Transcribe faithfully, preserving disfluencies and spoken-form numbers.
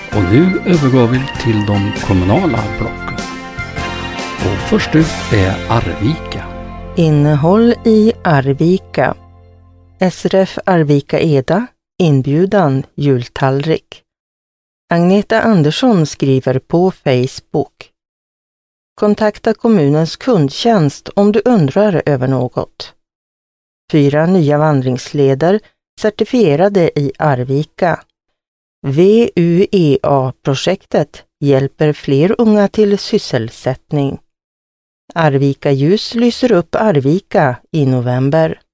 Och nu övergår vi till de kommunala blocken. Och först ut är Arvika. Innehåll i Arvika. S R F Arvika Eda, inbjudan jultallrik. Agneta Andersson skriver på Facebook. Kontakta kommunens kundtjänst om du undrar över något. Fyra nya vandringsleder certifierade i Arvika. V U E A-projektet hjälper fler unga till sysselsättning. Arvika ljus lyser upp Arvika i november.